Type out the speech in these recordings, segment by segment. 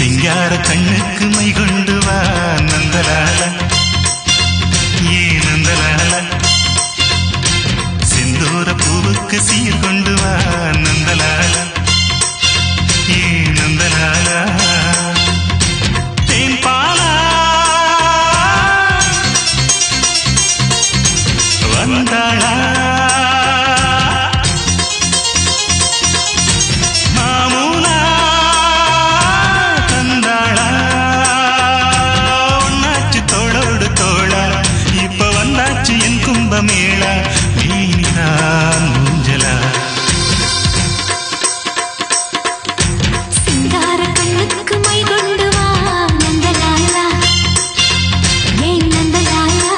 சிங்கார கண்ணுக்கு மை கொண்டு வா நந்தலால ஏ நந்தலால செந்தூர பூவுக்கு சீர் கொண்டு வா நந்தலால ஏ நந்தலால தேன் பாலா வந்தாளா மேளா நீதான் மூஞ்சலா சிங்கார கண்ணுக்கு மை கொண்டு வா நந்தலாலா ஏன் நந்தலாலா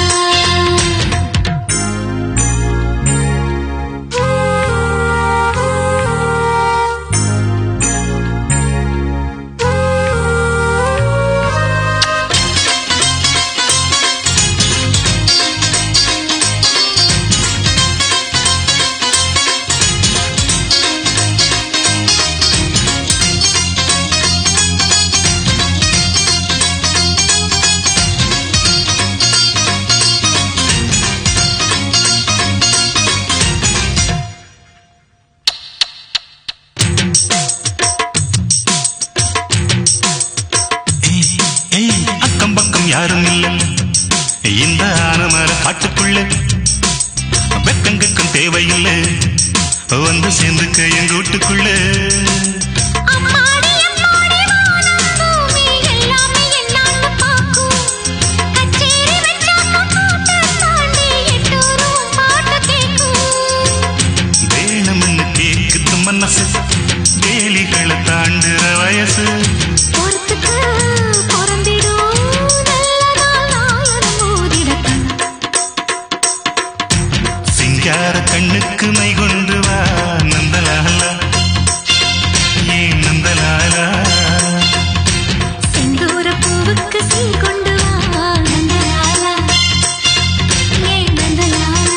யாரும் இல்ல இந்த ஆனமர காட்டுக்குள்ள வெக்கங்கக்கும் தேவையில்லை வந்து சேர்ந்துக்க எங்க வீட்டுக்குள்ள வேணும்னு கேக்குது மனசு வேலிகளை தாண்டுற வயசு சிங்கார கண்ணுக்கு மை கொண்டு வா நந்தலாலா ஏ நந்தலாலா செந்தூர பூவுக்கு சீர் கொண்டு வா நந்தலாலா ஏ நந்தலாலா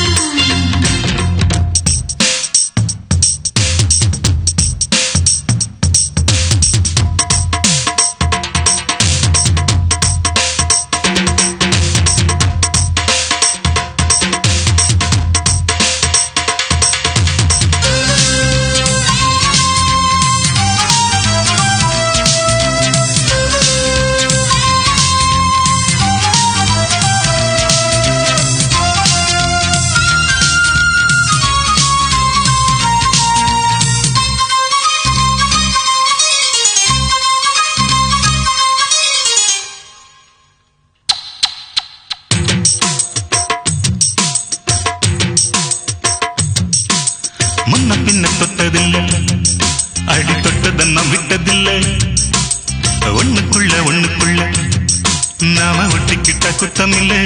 முன்ன பின்ன தொட்டதில்லை அடி தொட்டதன்னம் விட்டதில்லை ஒண்ணுக்குள்ள நாம ஒட்டிக்கிட்ட குத்தமில்லை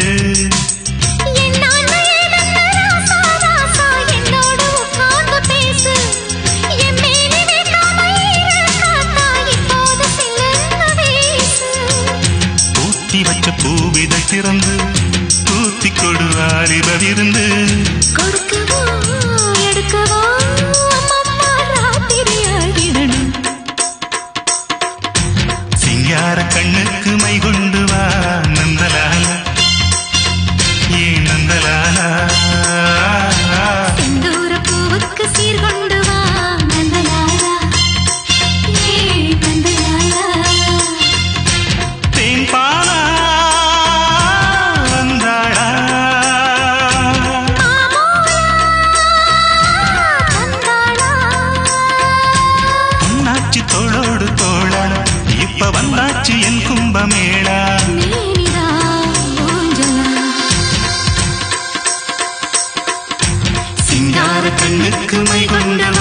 பூத்தி வச்ச பூவிதை திறந்து தூத்தி கொடு வாலிபவிருந்து சிங்கார கண்ணுக்கு மை கொண்டு வா நந்தலாலா ஏ நந்தலாலா செந்தூர பூவுக்கு சீர் கொண்டு வா நந்தலாலா ஏ நந்தலாலா தேன் பாலா வந்தாளா பொன்னாச்சி தோளோடு தோளா இப்ப வந்தாச்சு என் கும்பமேளா சிங்கார கண்ணுக்கு மை கொண்டு